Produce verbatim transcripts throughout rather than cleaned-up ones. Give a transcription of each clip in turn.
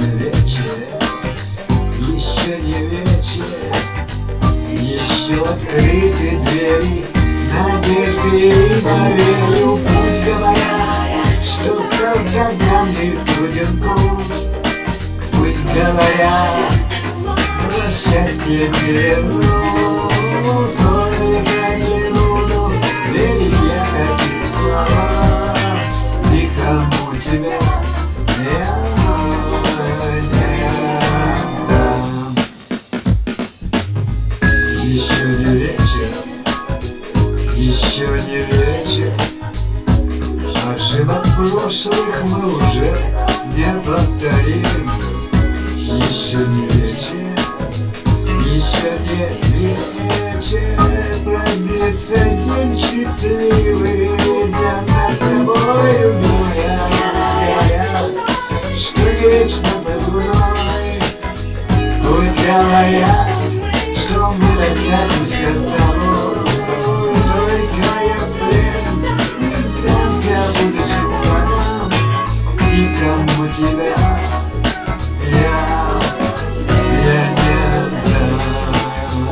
не вечер, еще не вечер, еще открыты двери надежды и доверию. Пусть говорят, что только нам не труден путь, пусть говорят, про счастье вернут, только не буду верить я эти слова. Никому тебя я не дам. Еще не вечер, еще не вечер, ошибок прошлых мы уже не повторим. Еще не вечер, еще не вечер, продлится день счастливый для нас с тобою. Говорят, что не вечно под луной, пусть говорят, что мы рассядемся с тобой. Только я прям не дамся, будучи плодом, никому тебя я, я не дам.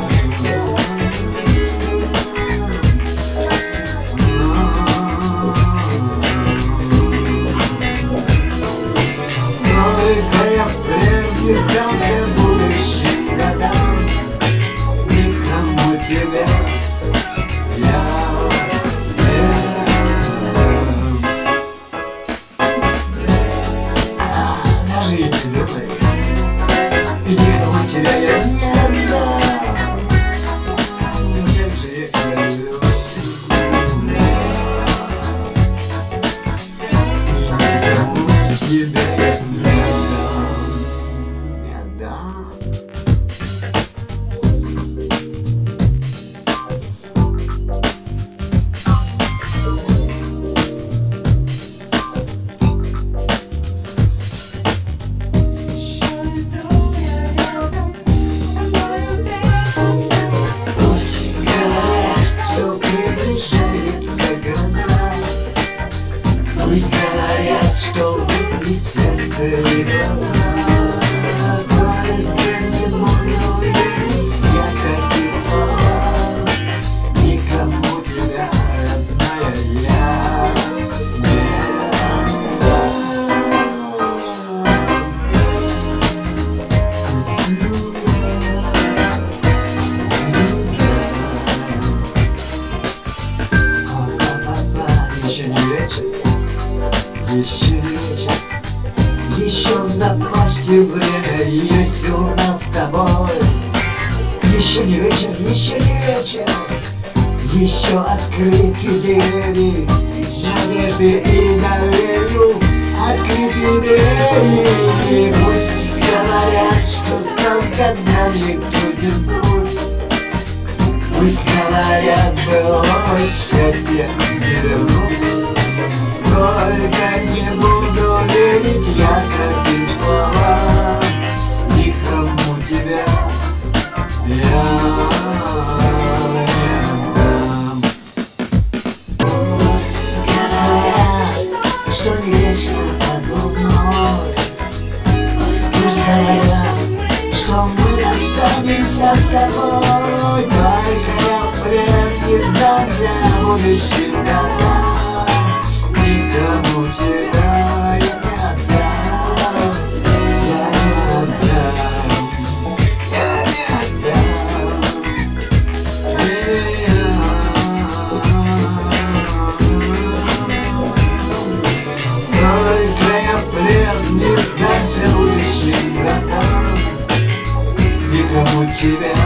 Только я прям не дамся будущим годам, никому тебя я не дам. Даже если думаешь, никому тебя я не дам. Как же я тебя люблю, и никому тебя я не дам, не дам. Пусть говорят, что выпали сердце и глаза, только не буду верить я таким словам. Никому тебя, родная, я не дам. Еще не вечер, еще не вечер, еще в запасе время, есть у нас с тобой. Еще не вечер, еще не вечер, еще открыты двери надежды и доверию, открыты двери. Пусть говорят, что только нами труден путь, пусть говорят, было счастье не вернуть. Только не буду верить я таким словам, никому тебя я не дам. Говорят, что не вечно под луной, пусть говорят, что мы останемся с тобой. Только я прям не дамся будущим годам, никому тебя я не отдам, я не отдам, я не отдам. Только я прям не сдамся будущим годам, никому тебя